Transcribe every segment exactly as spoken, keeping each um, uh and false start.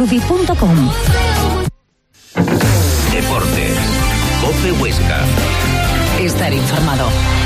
clubi punto com. Deportes. COPE Huesca. Estar informado.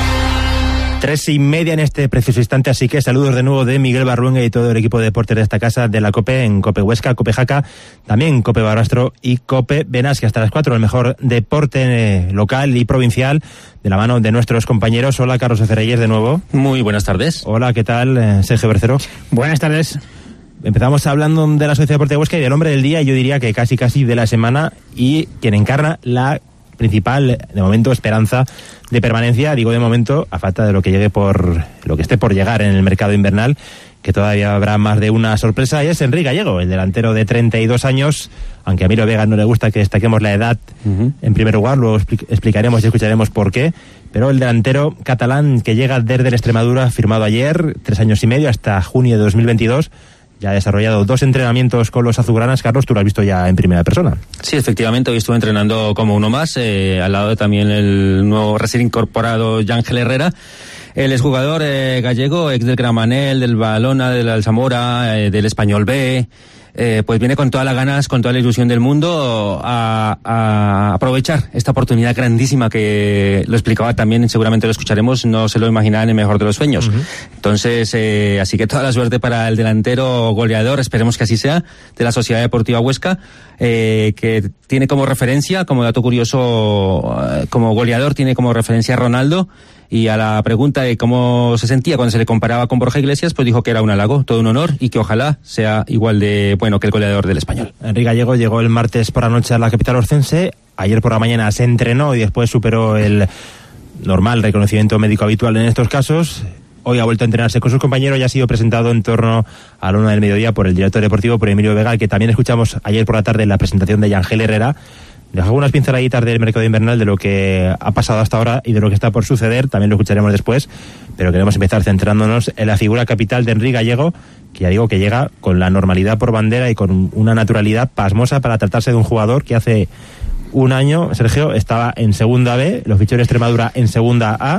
Tres y media en este preciso instante, así que saludos de nuevo de Miguel Barruenga y todo el equipo de deportes de esta casa de la COPE, en COPE Huesca, COPE Jaca, también COPE Barbastro y COPE Benasque, hasta las cuatro, el mejor deporte eh, local y provincial, de la mano de nuestros compañeros. Hola, Carlos Ecerreyes, de nuevo. Muy buenas tardes. Hola, ¿qué tal? Eh, Sergio Bercero. Buenas tardes. Empezamos hablando de la Sociedad Deportiva Huesca y del hombre del día, yo diría que casi casi de la semana, y quien encarna la principal, de momento, esperanza de permanencia, digo de momento, a falta de lo que llegue por lo que esté por llegar en el mercado invernal, que todavía habrá más de una sorpresa, y es Enric Gallego, el delantero de treinta y dos años, aunque a Miro Vega no le gusta que destaquemos la edad uh-huh. en primer lugar, luego expli- explicaremos y escucharemos por qué, pero el delantero catalán que llega desde el Extremadura, firmado ayer, tres años y medio, hasta junio de dos mil veintidós, ya ha desarrollado dos entrenamientos con los azulgranas. Carlos, tú lo has visto ya en primera persona. Sí, efectivamente, hoy estuve entrenando como uno más, eh, al lado de también el nuevo recién incorporado Ángel Herrera. El exjugador eh, gallego, ex del Gramenet, del Valona, del Alzamora, eh, del Español B, eh, pues viene con todas las ganas, con toda la ilusión del mundo a, a aprovechar esta oportunidad grandísima que lo explicaba también, seguramente lo escucharemos, no se lo imaginaba en el mejor de los sueños. Uh-huh. Entonces, eh, así que toda la suerte para el delantero goleador, esperemos que así sea, de la Sociedad Deportiva Huesca, eh, que tiene como referencia, como dato curioso, eh, como goleador tiene como referencia a Ronaldo. Y a la pregunta de cómo se sentía cuando se le comparaba con Borja Iglesias, pues dijo que era un halago, todo un honor, y que ojalá sea igual de bueno que el goleador del Español. Enric Gallego llegó el martes por la noche a la capital orcense, ayer por la mañana se entrenó y después superó el normal reconocimiento médico habitual en estos casos. Hoy ha vuelto a entrenarse con sus compañeros y ha sido presentado en torno a la una del mediodía por el director deportivo, por Emilio Vega, que también escuchamos ayer por la tarde en la presentación de Ángel Herrera. Dejo algunas pinceladitas del mercado invernal, de lo que ha pasado hasta ahora y de lo que está por suceder, también lo escucharemos después, pero queremos empezar centrándonos en la figura capital de Enric Gallego, que ya digo que llega con la normalidad por bandera y con una naturalidad pasmosa para tratarse de un jugador que hace un año, Sergio, estaba en segunda B, lo fichó en Extremadura en segunda A,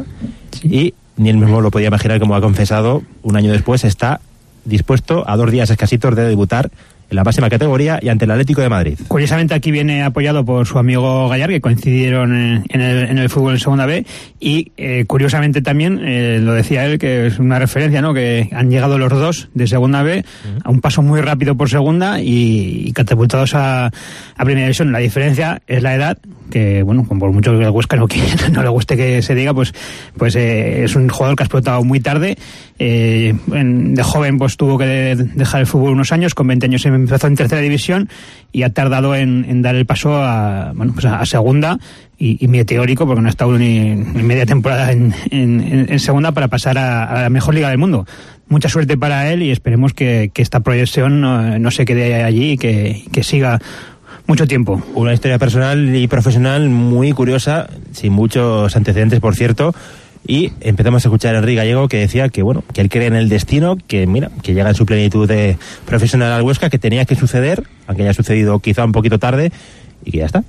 y ni él mismo lo podía imaginar, como ha confesado, un año después está dispuesto a dos días escasitos de debutar en la máxima categoría y ante el Atlético de Madrid. Curiosamente aquí viene apoyado por su amigo Gallar, que coincidieron en, en, el, en el fútbol en segunda B, y eh, curiosamente también, eh, lo decía él, que es una referencia, ¿no?, que han llegado los dos de segunda B uh-huh. a un paso muy rápido por segunda y, y catapultados a, a primera división. La diferencia es la edad, que bueno, por mucho que el Huesca no, no le guste que se diga, pues, pues eh, es un jugador que ha explotado muy tarde. Eh, en, de joven pues tuvo que de, dejar el fútbol unos años, con veinte años empezó en tercera división y ha tardado en, en dar el paso a, bueno, pues a, a segunda y, y meteórico, porque no ha estado ni, ni media temporada en, en, en segunda, para pasar a, a la mejor liga del mundo. Mucha suerte para él y esperemos que, que esta proyección no, no se quede allí y que, que siga mucho tiempo. Una historia personal y profesional muy curiosa, sin muchos antecedentes, por cierto. Y empezamos a escuchar a Enric Gallego, que decía que bueno, que él cree en el destino, que mira, que llega en su plenitud de profesional al Huesca, que tenía que suceder, aunque haya sucedido quizá un poquito tarde, y que ya está.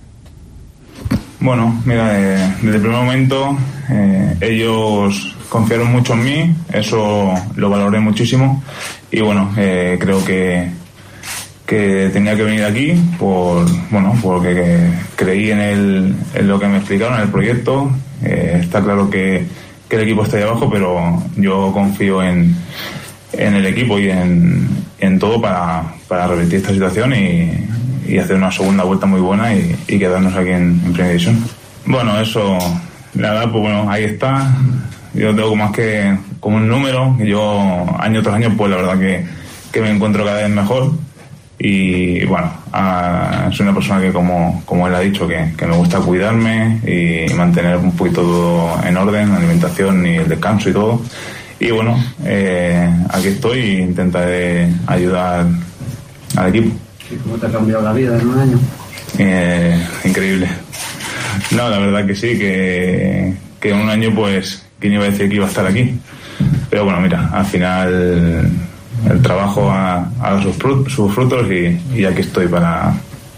Bueno, mira, eh, desde el primer momento eh, ellos confiaron mucho en mí, eso lo valoré muchísimo, y bueno, eh, creo que que tenía que venir aquí por bueno porque que creí en el en lo que me explicaron, en el proyecto. Eh, está claro que que el equipo está ahí abajo, pero yo confío en, en el equipo y en, en todo para, para revertir esta situación y, y hacer una segunda vuelta muy buena y, y quedarnos aquí en, en primera división. Bueno, eso, la verdad, pues bueno, ahí está. Yo tengo más que como un número, que yo año tras año, pues la verdad que, que me encuentro cada vez mejor. Y bueno, a, soy una persona que, como, como él ha dicho, que, que me gusta cuidarme y mantener un poquito todo en orden, la alimentación y el descanso y todo. Y bueno, eh, aquí estoy e intentaré ayudar al equipo. ¿Y cómo te ha cambiado la vida en un año? Eh, increíble. No, la verdad que sí, que, que en un año, pues, ¿quién iba a decir que iba a estar aquí? Pero bueno, mira, al final el trabajo ha, ha dado sus, frut, sus frutos y, y aquí estoy para,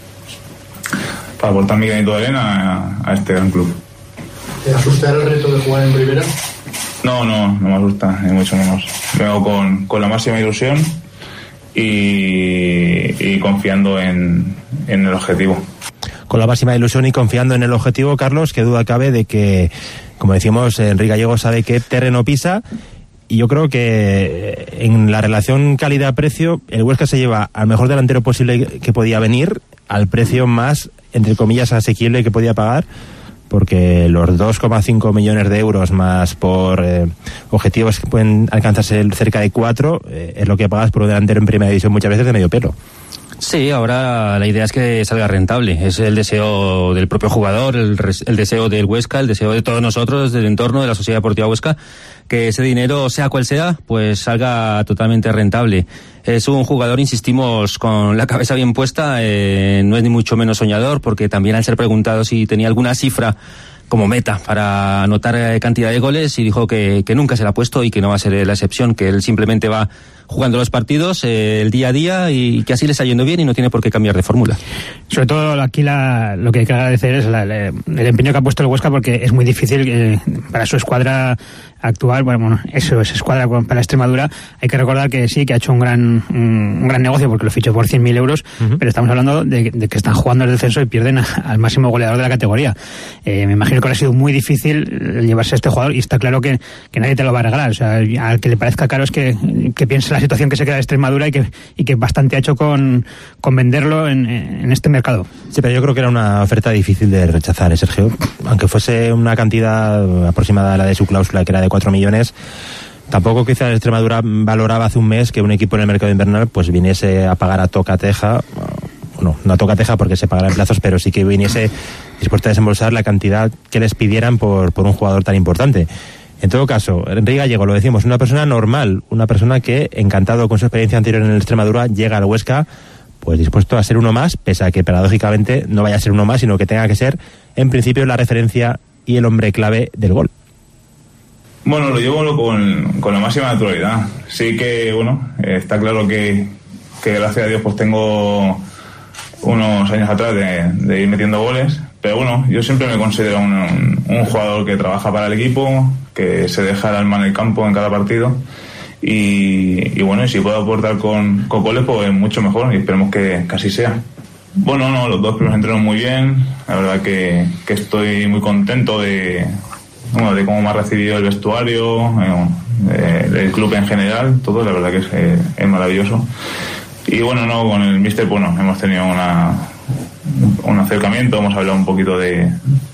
para aportar mi granito de arena a, a este gran club. ¿Te asusta el reto de jugar en primera? No, no, no me asusta, ni mucho menos. Vengo con, con la máxima ilusión y, y confiando en, en el objetivo. Con la máxima ilusión y confiando en el objetivo, Carlos, qué duda cabe de que, como decimos, Enrique Gallego sabe qué terreno pisa, y yo creo que en la relación calidad-precio el Huesca se lleva al mejor delantero posible que podía venir, al precio más, entre comillas, asequible que podía pagar, porque los dos coma cinco millones de euros más por eh, objetivos que pueden alcanzarse cerca de cuatro, eh, es lo que pagas por un delantero en primera división muchas veces de medio pelo. Sí, ahora la idea es que salga rentable. Es el deseo del propio jugador, el, el deseo del Huesca, el deseo de todos nosotros, del entorno de la Sociedad Deportiva Huesca, que ese dinero, sea cual sea, pues salga totalmente rentable. Es un jugador, insistimos, con la cabeza bien puesta, eh, no es ni mucho menos soñador, porque también al ser preguntado si tenía alguna cifra como meta para anotar eh, cantidad de goles, y dijo que, que nunca se la ha puesto y que no va a ser la excepción, que él simplemente va jugando los partidos eh, el día a día y que así le está yendo bien y no tiene por qué cambiar de fórmula. Sobre todo aquí la, lo que hay que agradecer es la, la, el empeño que ha puesto el Huesca, porque es muy difícil eh, para su escuadra actual, bueno, bueno, eso es escuadra para Extremadura. Hay que recordar que sí, que ha hecho un gran un, un gran negocio porque lo fichó por cien mil euros, uh-huh. Pero estamos hablando de, de que están jugando el descenso y pierden a, al máximo goleador de la categoría. Eh, me imagino que ha sido muy difícil llevarse a este jugador, y está claro que, que nadie te lo va a regalar. O sea, al que le parezca caro es que, que piense la situación que se queda de Extremadura y que, y que bastante ha hecho con, con venderlo en, en este mercado. Sí, pero yo creo que era una oferta difícil de rechazar, ¿eh, Sergio? Aunque fuese una cantidad aproximada a la de su cláusula, que era de cuatro millones, tampoco quizás Extremadura valoraba hace un mes que un equipo en el mercado invernal pues viniese a pagar a tocateja, no, no a tocateja porque se pagará en plazos, pero sí que viniese dispuesta a desembolsar la cantidad que les pidieran por, por un jugador tan importante. En todo caso, Enrique Gallego, lo decimos, una persona normal, una persona que, encantado con su experiencia anterior en el Extremadura, llega al Huesca pues dispuesto a ser uno más, pese a que paradójicamente no vaya a ser uno más, sino que tenga que ser, en principio, la referencia y el hombre clave del gol. Bueno, lo llevo con, con la máxima naturalidad. Sí que, bueno, está claro que, que gracias a Dios pues tengo unos años atrás de, de ir metiendo goles, pero bueno, yo siempre me considero un, un, un jugador que trabaja para el equipo, que se deja el alma en el campo en cada partido, y, y bueno, y si puedo aportar con, con goles, pues mucho mejor, y esperemos que, que así sea. Bueno, no, los dos primeros entrenos muy bien, la verdad que, que estoy muy contento de, bueno, de cómo me ha recibido el vestuario, eh, el club en general, todo, la verdad que es, eh, es maravilloso. Y bueno, no, con el míster, bueno, hemos tenido una, un acercamiento, hemos hablado un poquito de,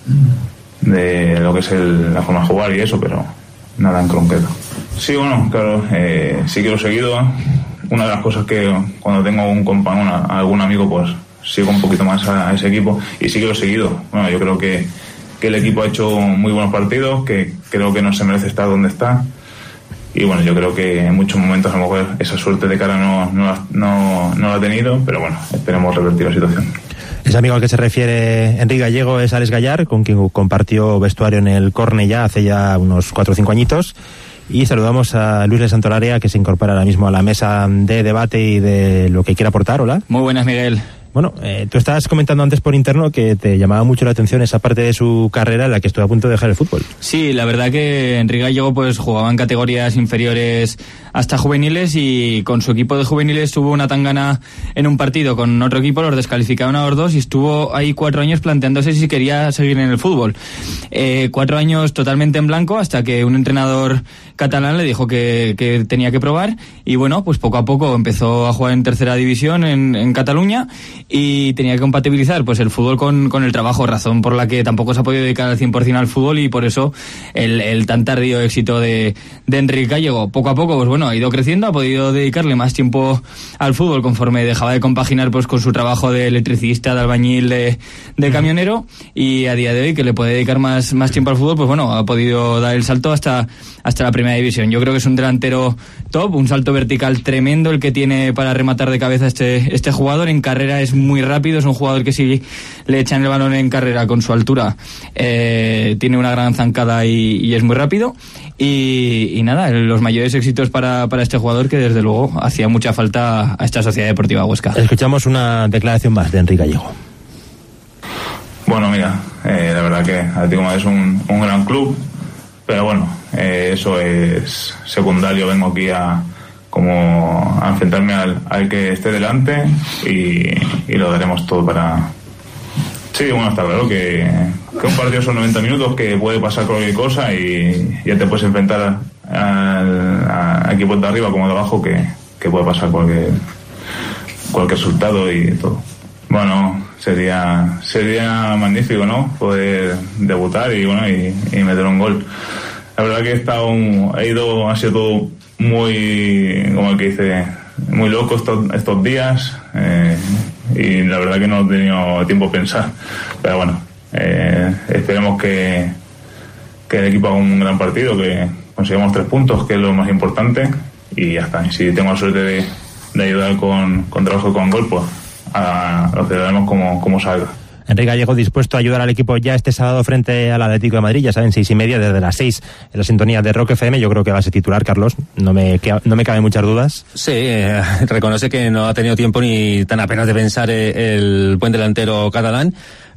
de lo que es el, la forma de jugar y eso, pero nada en concreto. Sí, bueno, claro, eh, sí que lo he seguido. Una de las cosas que cuando tengo un compañero, algún amigo, pues sigo un poquito más a, a ese equipo, y sí que lo he seguido. Bueno, yo creo que, que el equipo ha hecho muy buenos partidos, que creo que no se merece estar donde está. Y bueno, yo creo que en muchos momentos a lo mejor esa suerte de cara no, no, no, no la ha tenido, pero bueno, esperemos revertir la situación. Ese amigo al que se refiere Enrique Gallego es Alex Gallar, con quien compartió vestuario en el Cornellá hace ya unos cuatro o cinco añitos. Y saludamos a Luis de Santolaria, que se incorpora ahora mismo a la mesa de debate y de lo que quiera aportar. Hola. Muy buenas, Miguel. Bueno, eh, tú estabas comentando antes por interno que te llamaba mucho la atención esa parte de su carrera en la que estuvo a punto de dejar el fútbol. Sí, la verdad que Enrique Gallego pues jugaba en categorías inferiores hasta juveniles, y con su equipo de juveniles tuvo una tangana en un partido con otro equipo, los descalificaron a los dos, y estuvo ahí cuatro años planteándose si quería seguir en el fútbol. Eh, cuatro años totalmente en blanco, hasta que un entrenador catalán le dijo que, que tenía que probar, y bueno, pues poco a poco empezó a jugar en tercera división en, en Cataluña, y tenía que compatibilizar pues el fútbol con, con el trabajo, razón por la que tampoco se ha podido dedicar al cien por ciento al fútbol, y por eso el, el tan tardío éxito de, de Enrique Gallego. Poco a poco, pues bueno, ha ido creciendo, ha podido dedicarle más tiempo al fútbol conforme dejaba de compaginar pues con su trabajo de electricista, de albañil, de, de camionero, y a día de hoy, que le puede dedicar más, más tiempo al fútbol, pues bueno, ha podido dar el salto hasta, hasta la primera división. Yo creo que es un delantero top, un salto vertical tremendo el que tiene para rematar de cabeza este, este jugador. En carrera es muy rápido, es un jugador que si le echan el balón en carrera con su altura, eh, tiene una gran zancada y, y es muy rápido. Y, y nada, los mayores éxitos para, para este jugador, que desde luego hacía mucha falta a esta Sociedad Deportiva Huesca. Escuchamos una declaración más de Enrique Gallego. Bueno, mira, eh, la verdad que Atlético de Madrid es un, un gran club, pero bueno, eh, eso es secundario. Vengo aquí a, como a enfrentarme al, al que esté delante y, y lo daremos todo para... Sí, bueno, está claro que, que un partido son noventa minutos, que puede pasar cualquier cosa y ya te puedes enfrentar al, a equipos de arriba como de abajo, que, que puede pasar cualquier, cualquier resultado y todo. Bueno, sería sería magnífico, ¿no? Poder debutar y bueno y, y meter un gol. La verdad que he estado, he ido, ha sido todo muy, como el que dice, muy loco estos, estos días eh, y la verdad que no he tenido tiempo a pensar. Pero bueno, eh, esperemos que, que el equipo haga un gran partido, que consigamos tres puntos, que es lo más importante, y ya está. Y si tengo la suerte de, de ayudar con, con trabajo con gol, pues a, lo celebraremos como, como salga. Enrique Gallego dispuesto a ayudar al equipo ya este sábado frente al Atlético de Madrid, ya saben, seis y media desde las seis en la sintonía de Rock F M. Yo creo que va a ser titular, Carlos, no me, no me caben muchas dudas. Sí, eh, reconoce que no ha tenido tiempo ni tan apenas de pensar el buen delantero catalán,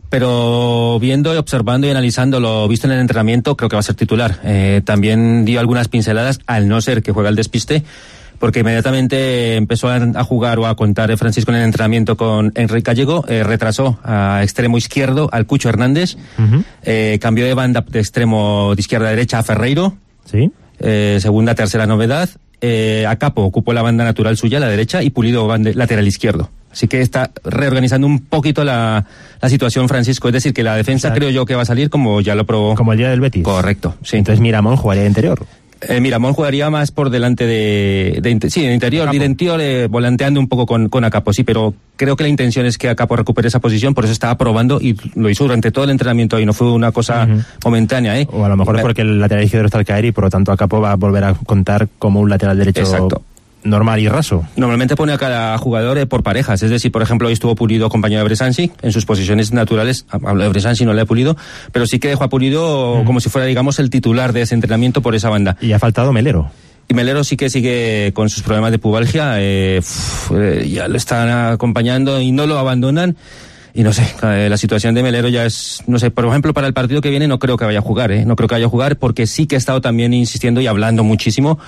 pero viendo y observando y analizando lo visto en el entrenamiento, creo que va a ser titular. Eh, también dio algunas pinceladas, al no ser que juega el despiste, porque inmediatamente empezó a jugar o a contar Francisco en el entrenamiento con Enrique Gallego, eh, retrasó a extremo izquierdo al Cucho Hernández, uh-huh. eh, cambió de banda de extremo de izquierda a derecha a Ferreiro, ¿sí? eh, segunda, tercera novedad, eh, a Capo ocupó la banda natural suya, la derecha, y Pulido banda, lateral izquierdo. Así que está reorganizando un poquito la, la situación Francisco, es decir, que la defensa, o sea, creo yo que va a salir como ya lo probó. Como el día del Betis. Correcto, sí. Entonces Miramón jugaría de interior. Eh, Miramón jugaría más por delante de, de sí, de interior, de interior, eh, volanteando un poco con, con Acapo, sí, pero creo que la intención es que Acapo recupere esa posición, por eso estaba probando y lo hizo durante todo el entrenamiento y no fue una cosa uh-huh. momentánea, ¿eh? O a lo mejor es porque el lateral izquierdo está al caer y por lo tanto Acapo va a volver a contar como un lateral derecho. Exacto. Normal y raso. Normalmente pone a cada jugador eh, por parejas, es decir, por ejemplo, hoy estuvo Pulido acompañado de Bresansi en sus posiciones naturales. Hablo de Bresansi, no le he Pulido, pero sí que dejó a Pulido mm. como si fuera, digamos, el titular de ese entrenamiento por esa banda. Y ha faltado Melero. Y Melero sí que sigue con sus problemas de pubalgia, eh, uf, eh, ya lo están acompañando y no lo abandonan. Y no sé, la situación de Melero ya es, no sé, por ejemplo, para el partido que viene no creo que vaya a jugar, ¿eh? No creo que vaya a jugar porque sí que he estado también insistiendo y hablando muchísimo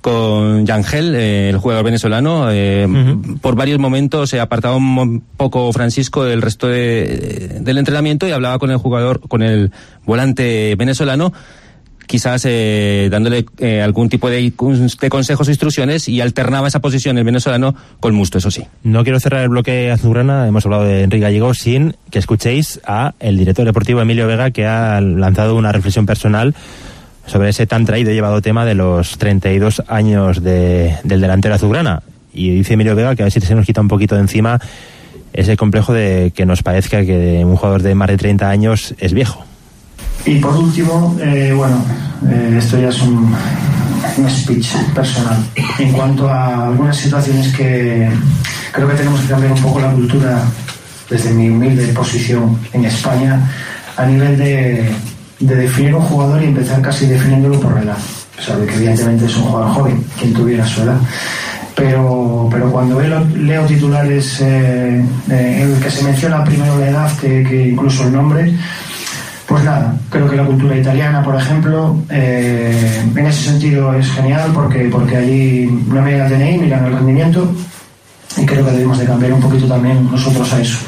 con Yangel, eh, el jugador venezolano. Eh, uh-huh. Por varios momentos se apartaba un poco Francisco del resto de, del entrenamiento y hablaba con el jugador, con el volante venezolano, quizás eh, dándole eh, algún tipo de, de consejos o instrucciones, y alternaba esa posición el venezolano con Musto, eso sí. No quiero cerrar el bloque azulgrana, hemos hablado de Enrique Gallego, sin que escuchéis a el director deportivo Emilio Vega, que ha lanzado una reflexión personal sobre ese tan traído y llevado tema de los treinta y dos años de, del delantero azulgrana. Y dice Emilio Vega que a ver si se nos quita un poquito de encima ese complejo de que nos parezca que un jugador de más de treinta años es viejo. Y por último, eh, bueno, eh, esto ya es un, un speech personal. En cuanto a algunas situaciones que creo que tenemos que cambiar un poco la cultura desde mi humilde posición en España, a nivel de, de definir un jugador y empezar casi definiéndolo por la edad. O sea, que evidentemente es un jugador joven, quien tuviera su edad. Pero, pero cuando leo, leo titulares eh, eh, en el que se menciona primero la edad que, que incluso el nombre, pues nada, creo que la cultura italiana, por ejemplo, eh, en ese sentido es genial porque, porque allí no miran el D N I, miran el rendimiento, y creo que debemos de cambiar un poquito también nosotros a eso.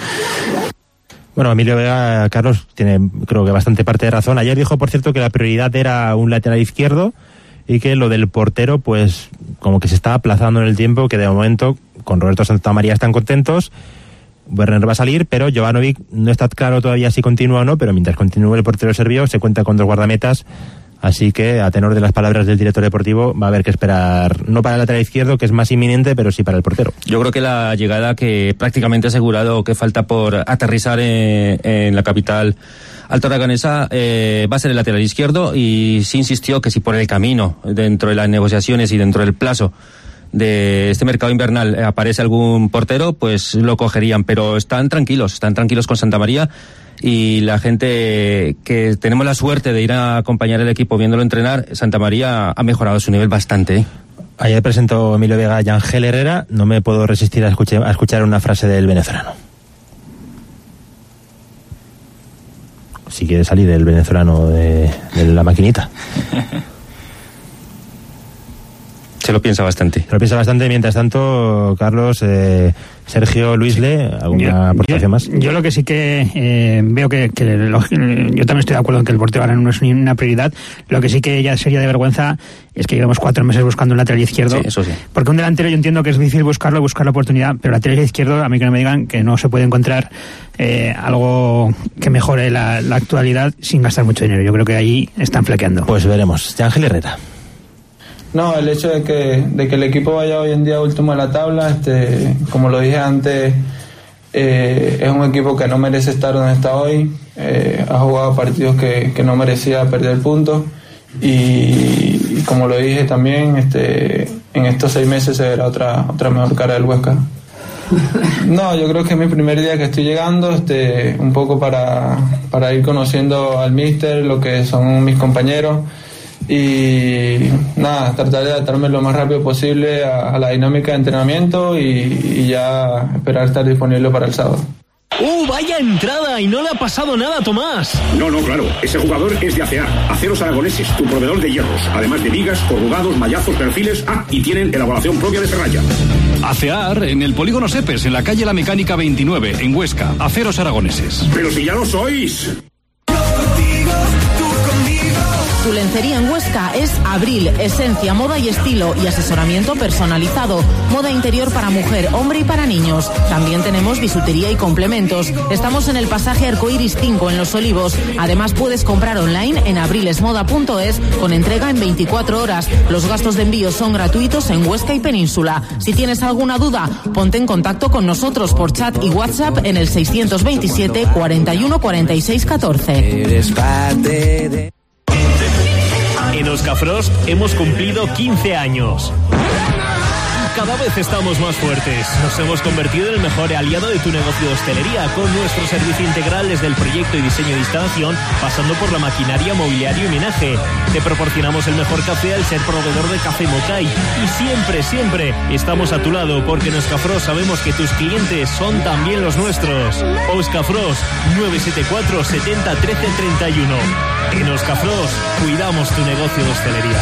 Bueno, Emilio Vega, Carlos, tiene creo que bastante parte de razón. Ayer dijo, por cierto, que la prioridad era un lateral izquierdo y que lo del portero, pues como que se está aplazando en el tiempo, que de momento con Roberto Santamaría están contentos. Werner va a salir, pero Jovanovic no está claro todavía si continúa o no, pero mientras continúe el portero serbio se cuenta con dos guardametas, así que a tenor de las palabras del director deportivo va a haber que esperar, no para el lateral izquierdo, que es más inminente, pero sí para el portero. Yo creo que la llegada que prácticamente asegurado que falta por aterrizar en, en la capital altoaragonesa eh, va a ser el lateral izquierdo, y sí insistió que si por el camino, dentro de las negociaciones y dentro del plazo de este mercado invernal aparece algún portero, pues lo cogerían, pero están tranquilos, están tranquilos con Santamaría, y la gente que tenemos la suerte de ir a acompañar el equipo viéndolo entrenar, Santamaría ha mejorado su nivel bastante, ¿eh? Ayer presentó Emilio Vega y Ángel Herrera, no me puedo resistir a escuchar, a escuchar una frase del venezolano. Si quiere salir el venezolano de, de la maquinita. Se lo piensa bastante. Se lo piensa bastante. Mientras tanto, Carlos, eh, Sergio, Luisle, ¿alguna yo, aportación yo, más? Yo lo que sí que eh, veo que, que lo, yo también estoy de acuerdo en que el portero ahora no es ni una prioridad. Lo que sí que ya sería de vergüenza es que llevamos cuatro meses buscando un lateral izquierdo. Sí, eso sí. Porque un delantero yo entiendo que es difícil buscarlo, buscar la oportunidad, pero lateral izquierdo, a mí que no me digan que no se puede encontrar eh, algo que mejore la, la actualidad sin gastar mucho dinero. Yo creo que ahí están flaqueando. Pues veremos. Ángel Herrera. No, el hecho de que, de que el equipo vaya hoy en día último en la tabla, este, como lo dije antes, eh, es un equipo que no merece estar donde está hoy, eh, ha jugado partidos que, que no merecía perder puntos y, y como lo dije también, este, en estos seis meses se verá otra, otra mejor cara del Huesca. No, yo creo que es mi primer día que estoy llegando, este, un poco para, para ir conociendo al míster, lo que son mis compañeros. Y nada, tratar de adaptarme lo más rápido posible a, a la dinámica de entrenamiento y, y ya esperar estar disponible para el sábado. ¡Uh, vaya entrada! Y no le ha pasado nada a Tomás. No, no, claro. Ese jugador es de A C A, Aceros Aragoneses, tu proveedor de hierros. Además de vigas, corrugados, mallazos, perfiles. Ah, y tienen elaboración propia de Ferralla. ACEAR en el Polígono Sepes, en la calle La Mecánica veintinueve, en Huesca. Aceros Aragoneses. Pero si ya lo sois. Tu lencería en Huesca es Abril, esencia, moda y estilo y asesoramiento personalizado. Moda interior para mujer, hombre y para niños. También tenemos bisutería y complementos. Estamos en el pasaje Arcoiris cinco en Los Olivos. Además puedes comprar online en abrilesmoda punto es con entrega en veinticuatro horas. Los gastos de envío son gratuitos en Huesca y Península. Si tienes alguna duda, ponte en contacto con nosotros por chat y WhatsApp en el seiscientos veintisiete cuarenta y uno cuarenta y seis catorce. Eres parte de... En Oscafrost hemos cumplido quince años. Cada vez estamos más fuertes. Nos hemos convertido en el mejor aliado de tu negocio de hostelería con nuestro servicio integral desde el proyecto y diseño de instalación, pasando por la maquinaria, mobiliario y menaje. Te proporcionamos el mejor café al ser proveedor de Café Mocay. Y siempre, siempre estamos a tu lado porque en Oscafrost sabemos que tus clientes son también los nuestros. Oscafrost nueve siete cuatro setenta trece treinta y uno. En Oscafrost cuidamos tu negocio de hostelería.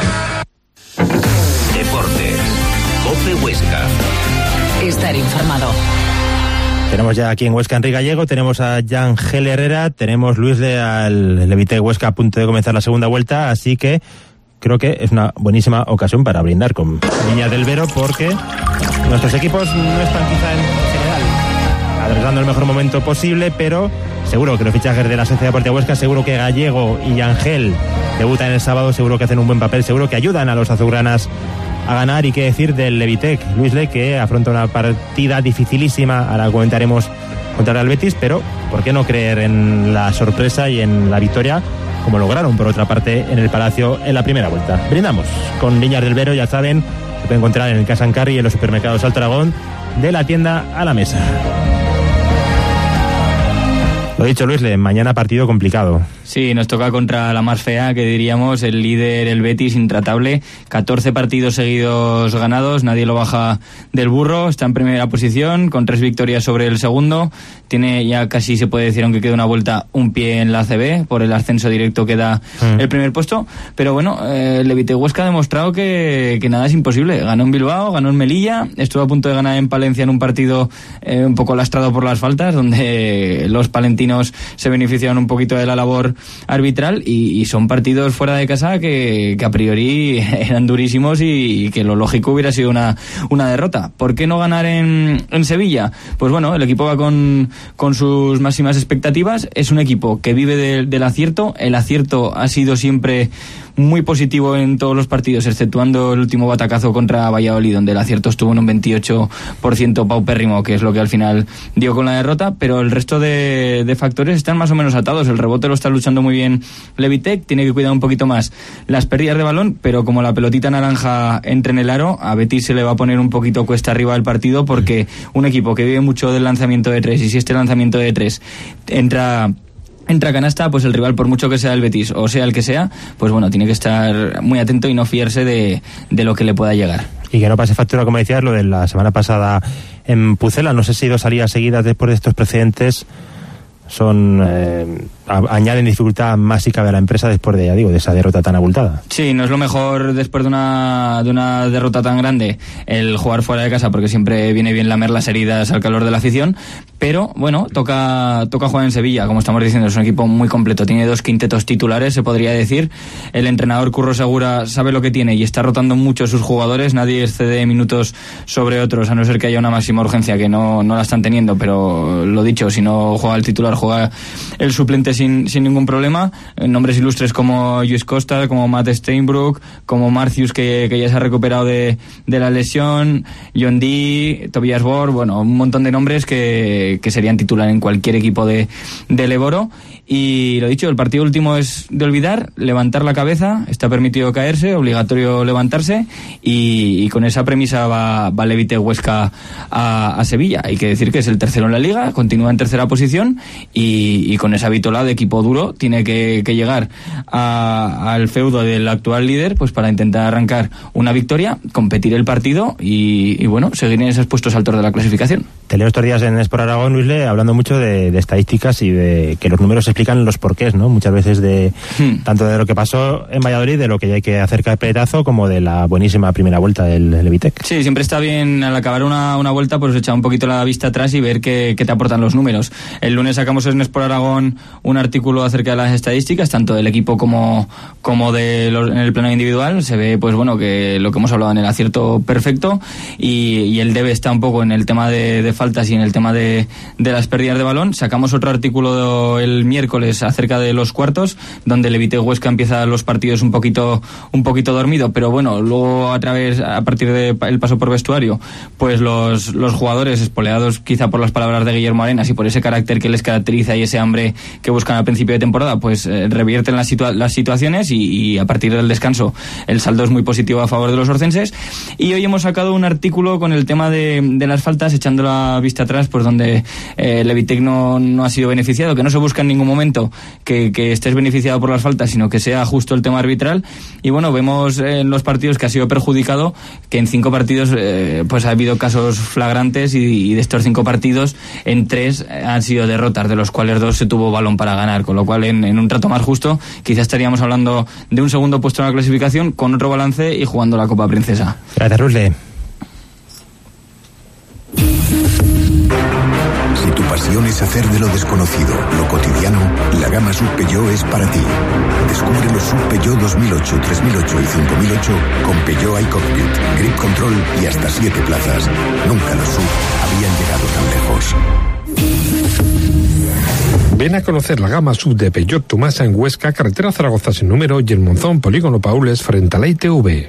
Deportes. COPE Huesca. Estar informado. Tenemos ya aquí en Huesca Enrique Gallego, tenemos a Ángel Herrera, tenemos Luis de al Levitec Huesca a punto de comenzar la segunda vuelta, así que creo que es una buenísima ocasión para brindar con Viña del Vero porque nuestros equipos no están quizá en general atravesando el mejor momento posible, pero seguro que los fichajes de la Sociedad Deportiva Huesca, seguro que Gallego y Ángel debutan el sábado, seguro que hacen un buen papel, seguro que ayudan a los azulgranas a ganar. Y qué decir del Levitec, Luis Le, que afronta una partida dificilísima, ahora comentaremos, contra el Betis, pero ¿por qué no creer en la sorpresa y en la victoria, como lograron por otra parte en el Palacio en la primera vuelta? Brindamos con Viñas del Vero, ya saben, se puede encontrar en el Casa Ancarri y en los supermercados Alto Aragón, de la tienda a la mesa. Lo dicho, Luis, mañana partido complicado. Sí, nos toca contra la más fea, que diríamos, el líder, el Betis, intratable. catorce partidos seguidos ganados, nadie lo baja del burro, está en primera posición, con tres victorias sobre el segundo. Tiene ya casi, se puede decir, aunque quede una vuelta, un pie en la A C B, por el ascenso directo que da mm. el primer puesto. Pero bueno, eh, el Levitec Huesca ha demostrado que, que nada es imposible. Ganó en Bilbao, ganó en Melilla, estuvo a punto de ganar en Palencia en un partido eh, un poco lastrado por las faltas, donde los palentinos se beneficiaron un poquito de la labor arbitral y, y son partidos fuera de casa que, que a priori eran durísimos y, y que lo lógico hubiera sido una, una derrota. ¿Por qué no ganar en, en Sevilla? Pues bueno, el equipo va con, con sus máximas expectativas, es un equipo que vive de, del acierto, el acierto ha sido siempre muy positivo en todos los partidos, exceptuando el último batacazo contra Valladolid, donde el acierto estuvo en un veintiocho por ciento paupérrimo, que es lo que al final dio con la derrota, pero el resto de, de factores están más o menos atados. El rebote lo está luchando muy bien Levitec, tiene que cuidar un poquito más las pérdidas de balón, pero como la pelotita naranja entre en el aro, a Betis se le va a poner un poquito cuesta arriba el partido, porque un equipo que vive mucho del lanzamiento de tres, y si este lanzamiento de tres entra... entra canasta, pues el rival, por mucho que sea el Betis o sea el que sea, pues bueno, tiene que estar muy atento y no fiarse de, de lo que le pueda llegar. Y que no pase factura, como decías, lo de la semana pasada en Pucela. No sé si dos salidas seguidas después de estos precedentes son eh, a, añaden dificultad más si cabe a la empresa después de, ya digo, de esa derrota tan abultada. Sí, no es lo mejor después de una de una derrota tan grande el jugar fuera de casa, porque siempre viene bien lamer las heridas al calor de la afición, pero bueno, toca toca jugar en Sevilla, como estamos diciendo, es un equipo muy completo, tiene dos quintetos titulares, se podría decir. El entrenador Curro Segura sabe lo que tiene y está rotando mucho sus jugadores, nadie excede minutos sobre otros, a no ser que haya una máxima urgencia, que no, no la están teniendo, pero lo dicho, si no juega el titular, juega el suplente sin, sin ningún problema. Nombres ilustres como Luis Costa, como Matt Steinbrook, como Marcius, que, que ya se ha recuperado de, de la lesión, John Dee, Tobias Borg, bueno, un montón de nombres que, que serían titular en cualquier equipo de, del Eboro. Y lo dicho, el partido último es de olvidar, levantar la cabeza, está permitido caerse, obligatorio levantarse, y, y con esa premisa va, va Levite Huesca a, a Sevilla. Hay que decir que es el tercero en la liga, continúa en tercera posición, y, y con esa vitola de equipo duro tiene que, que llegar a, al feudo del actual líder, pues para intentar arrancar una victoria, competir el partido y, y bueno, seguir en esos puestos altos de la clasificación. Te leo estos días en Sport Aragón, Luisle, hablando mucho de, de estadísticas y de que los números explican los porqués, ¿no? Muchas veces de hmm. tanto de lo que pasó en Valladolid, de lo que ya hay que hacer carpetazo, como de la buenísima primera vuelta del Levitec. Sí, siempre está bien al acabar una, una vuelta, pues echar un poquito la vista atrás y ver qué, qué te aportan los números. El lunes sacamos en Sport Aragón un artículo acerca de las estadísticas, tanto del equipo como, como de los, en el plano individual. Se ve, pues bueno, que lo que hemos hablado en el acierto perfecto, y, y el debe está un poco en el tema de, de faltas y en el tema de, de las pérdidas de balón. Sacamos otro artículo el miércoles acerca de los cuartos, donde Levite Huesca empieza los partidos un poquito un poquito dormido, pero bueno, luego a través a partir del paso por vestuario, pues los, los jugadores, espoleados quizá por las palabras de Guillermo Arenas y por ese carácter que les caracteriza y ese hambre que buscan al principio de temporada, pues eh, revierten las, situa- las situaciones y, y a partir del descanso el saldo es muy positivo a favor de los orcenses. Y hoy hemos sacado un artículo con el tema de, de las faltas, echando la vista atrás, pues donde eh, Levitec no, no ha sido beneficiado, que no se busca en ningún momento que, que estés beneficiado por las faltas, sino que sea justo el tema arbitral. Y bueno, vemos en los partidos que ha sido perjudicado, que en cinco partidos eh, pues ha habido casos flagrantes, y, y de estos cinco partidos en tres han sido derrotas, de los cuales dos se tuvo balón para ganar, con lo cual en, en un trato más justo quizás estaríamos hablando de un segundo puesto en la clasificación con otro balance y jugando la Copa Princesa. Gracias, Rusle. Si tu pasión es hacer de lo desconocido lo cotidiano, la gama S U V Peugeot es para ti. Descubre los S U V Peugeot dos mil ocho, tres mil ocho y cinco mil ocho con Peugeot iCockpit, Grip Control y hasta siete plazas. Nunca los S U V habían llegado tan lejos. Ven a conocer la gama S U V de Peugeot Tumasa en Huesca, carretera Zaragoza sin número, y el Monzón, Polígono Paules, frente a la I T V.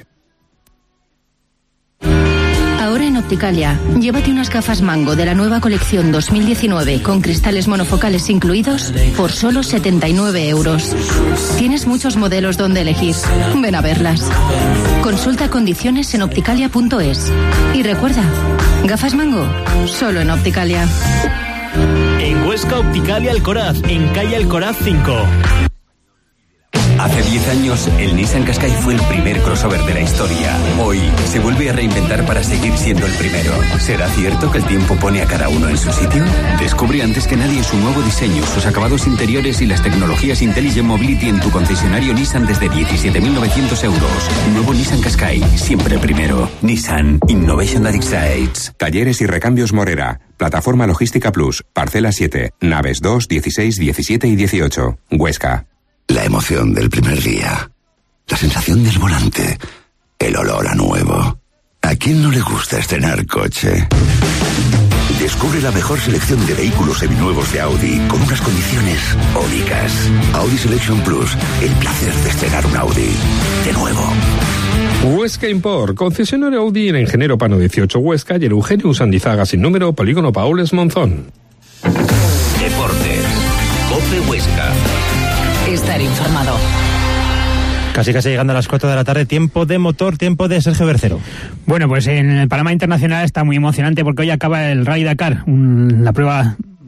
Ahora en Opticalia, llévate unas gafas Mango de la nueva colección dos mil diecinueve con cristales monofocales incluidos por solo setenta y nueve euros. Tienes muchos modelos donde elegir. Ven a verlas. Consulta condiciones en opticalia punto es. Y recuerda, gafas Mango, solo en Opticalia. En Huesca, Opticalia Alcoraz, en calle Alcoraz cinco. Hace diez años, el Nissan Qashqai fue el primer crossover de la historia. Hoy, se vuelve a reinventar para seguir siendo el primero. ¿Será cierto que el tiempo pone a cada uno en su sitio? Descubre antes que nadie su nuevo diseño, sus acabados interiores y las tecnologías Intelligent Mobility en tu concesionario Nissan desde diecisiete mil novecientos euros. Nuevo Nissan Qashqai, siempre el primero. Nissan Innovation that excites. Talleres y recambios Morera. Plataforma Logística Plus. Parcela siete. Naves dos, dieciséis, diecisiete y dieciocho. Huesca. La emoción del primer día, la sensación del volante, el olor a nuevo. ¿A quién no le gusta estrenar coche? Descubre la mejor selección de vehículos seminuevos de Audi con unas condiciones únicas. Audi Selection Plus, el placer de estrenar un Audi de nuevo. Huesca Import, concesionario Audi en Ingeniero Pano dieciocho Huesca y el Eugenio Usandizaga sin número, Polígono Paules Monzón. Deportes, COPE Huesca. Estar informado. Casi casi llegando a las cuatro de la tarde, tiempo de motor, tiempo de Sergio Bercero. Bueno, pues en el Palma Internacional está muy emocionante porque hoy acaba el Rally Dakar, un, la prueba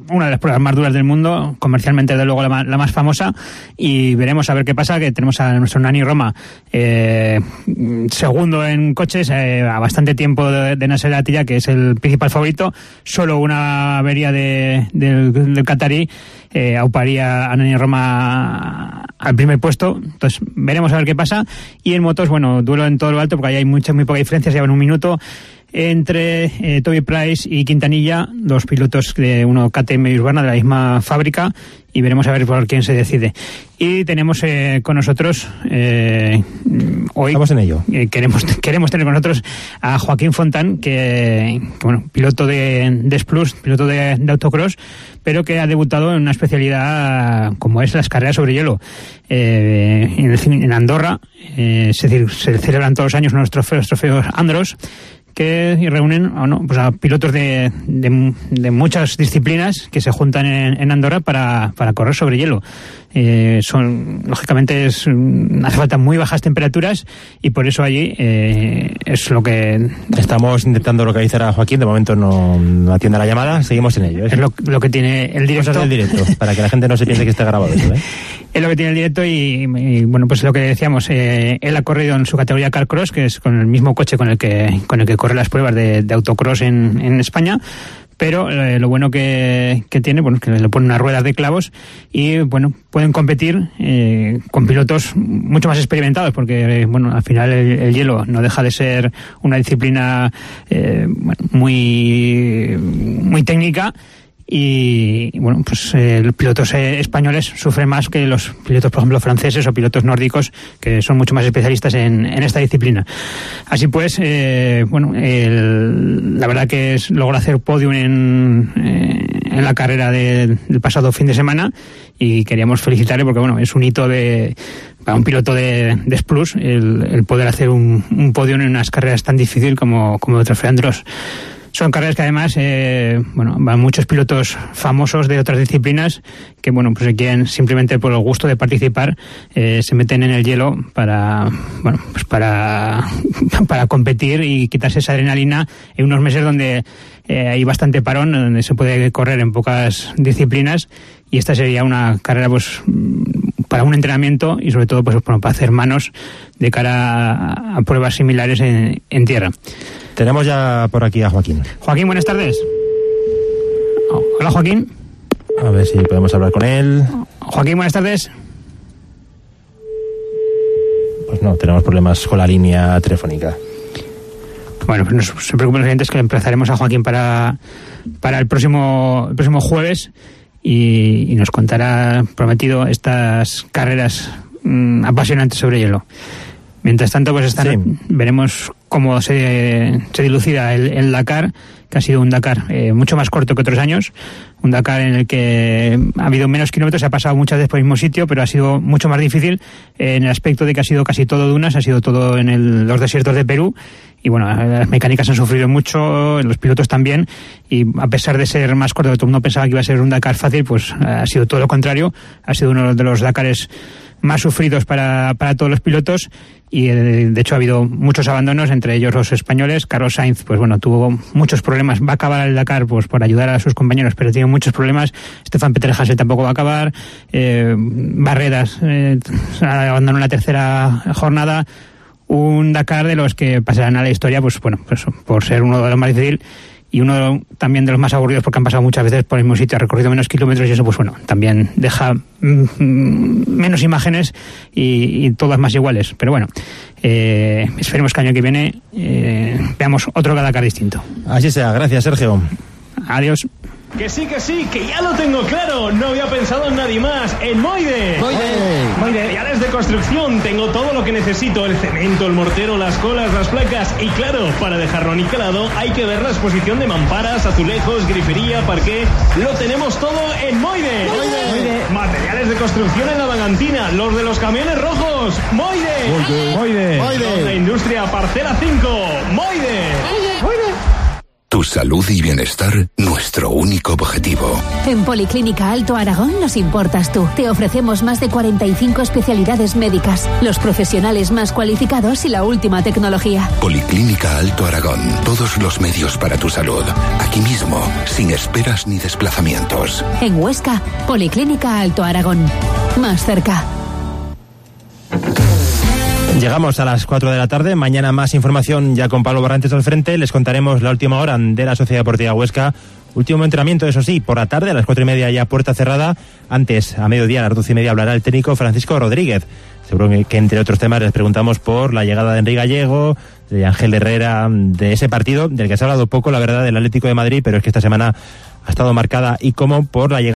una de las pruebas más duras del mundo, comercialmente desde luego la más, la más famosa, y veremos a ver qué pasa, que tenemos a nuestro Nani Roma eh, segundo en coches, eh, a bastante tiempo de, de Nasser Attiyah, que es el principal favorito. Solo una avería de, del, del qatarí eh, auparía a Nani Roma al primer puesto. Entonces veremos a ver qué pasa. Y en motos, bueno, duelo en todo lo alto, porque ahí hay mucha, muy poca diferencia, se llevan un minuto entre eh, Toby Price y Quintanilla, dos pilotos de uno K T M y Husqvarna de la misma fábrica, y veremos a ver por quién se decide. Y tenemos eh, con nosotros eh, hoy estamos en ello. Eh, queremos queremos tener con nosotros a Joaquín Fontán, que, que bueno, piloto de, de S-Plus, piloto de, de autocross, pero que ha debutado en una especialidad como es las carreras sobre hielo. Eh, en, el, en Andorra eh, se, se celebran todos los años unos trofeos, trofeos Andros, que reúnen no, pues a pilotos de, de, de muchas disciplinas que se juntan en, en Andorra para, para correr sobre hielo. Eh, son lógicamente es, hace falta muy bajas temperaturas, y por eso allí eh, es lo que estamos intentando localizar a Joaquín. De momento no, no atiende la llamada, seguimos en ello. Es, es lo, lo que tiene el directo. Cosas del directo, para que la gente no se piense que esté grabado eso, ¿eh? Es lo que tiene el directo. Y, y bueno, pues lo que decíamos, eh, él ha corrido en su categoría Carcross, que es con el mismo coche con el que con el que corre las pruebas de, de autocross en, en España. Pero eh, lo bueno que, que tiene, bueno, es que le ponen unas ruedas de clavos y, bueno, pueden competir eh, con pilotos mucho más experimentados, porque, eh, bueno, al final el, el hielo no deja de ser una disciplina eh, bueno, muy, muy técnica. Y bueno, pues eh, los pilotos eh, españoles sufren más que los pilotos, por ejemplo, franceses o pilotos nórdicos, que son mucho más especialistas en, en esta disciplina. Así pues, eh, bueno, el, la verdad que es, logró hacer podium en, eh, en la carrera de, del pasado fin de semana, y queríamos felicitarle porque, bueno, es un hito de para un piloto de, de S-Plus el, el poder hacer un, un podium en unas carreras tan difíciles como, como el Trofeo Andros. Son carreras que además, eh, bueno, van muchos pilotos famosos de otras disciplinas que, bueno, pues quieren simplemente por el gusto de participar, eh, se meten en el hielo para, bueno, pues para, para competir y quitarse esa adrenalina en unos meses donde eh, hay bastante parón, donde se puede correr en pocas disciplinas, y esta sería una carrera, pues, para un entrenamiento y sobre todo, pues, bueno, para hacer manos de cara a, a pruebas similares en, en tierra. Tenemos ya por aquí a Joaquín. Joaquín, buenas tardes. Hola, Joaquín. A ver si podemos hablar con él. Joaquín, buenas tardes. Pues no, tenemos problemas con la línea telefónica. Bueno, pues no se preocupen los oyentes, que emplazaremos a Joaquín para, para el próximo, el próximo jueves, y, y nos contará, prometido, estas carreras mmm, apasionantes sobre hielo. Mientras tanto, pues esta sí. veremos cómo se, se dilucida el, el Dakar, que ha sido un Dakar eh, mucho más corto que otros años, un Dakar en el que ha habido menos kilómetros, se ha pasado muchas veces por el mismo sitio, pero ha sido mucho más difícil eh, en el aspecto de que ha sido casi todo dunas, ha sido todo en el, los desiertos de Perú, y bueno, las mecánicas han sufrido mucho, los pilotos también, y a pesar de ser más corto, que todo el mundo pensaba que iba a ser un Dakar fácil, pues ha sido todo lo contrario, ha sido uno de los Dakares más sufridos para, para todos los pilotos, y de hecho ha habido muchos abandonos, entre ellos los españoles. Carlos Sainz, pues bueno, tuvo muchos problemas, va a acabar el Dakar pues por ayudar a sus compañeros, pero tiene muchos problemas. Stefan Peterhassel tampoco va a acabar, eh, Barredas eh, abandonó la tercera jornada. Un Dakar de los que pasarán a la historia, pues bueno, pues por ser uno de los más difíciles, y uno también de los más aburridos, porque han pasado muchas veces por el mismo sitio, ha recorrido menos kilómetros, y eso, pues bueno, también deja mm, menos imágenes y, y todas más iguales. Pero bueno, eh, esperemos que el año que viene eh, veamos otro Dakar distinto. Así sea, gracias, Sergio. Adiós. Que sí, que sí, que ya lo tengo claro. No había pensado en nadie más. En Moide. Moide. Materiales de construcción. Tengo todo lo que necesito. El cemento, el mortero, las colas, las placas. Y claro, para dejarlo aniquilado hay que ver la exposición de mamparas, azulejos, grifería, parqué. Lo tenemos todo en Moide. Moide. Moide. Materiales de construcción en la Vagantina. Los de los camiones rojos. Moide. Moide. Moide. Moide. Los de industria, parcela cinco. Moide. Moide. Moide. Tu salud y bienestar, nuestro único objetivo. En Policlínica Alto Aragón nos importas tú. Te ofrecemos más de cuarenta y cinco especialidades médicas, los profesionales más cualificados y la última tecnología. Policlínica Alto Aragón. Todos los medios para tu salud. Aquí mismo, sin esperas ni desplazamientos. En Huesca, Policlínica Alto Aragón. Más cerca. Llegamos a las cuatro de la tarde. Mañana más información ya con Pablo Barrantes al frente. Les contaremos la última hora de la Sociedad Deportiva Huesca. Último entrenamiento, eso sí, por la tarde a las cuatro y media ya puerta cerrada. Antes, a mediodía, a las doce y media, hablará el técnico Francisco Rodríguez. Seguro que entre otros temas les preguntamos por la llegada de Enrique Gallego, de Ángel Herrera, de ese partido del que se ha hablado poco, la verdad, del Atlético de Madrid, pero es que esta semana ha estado marcada y como por la llegada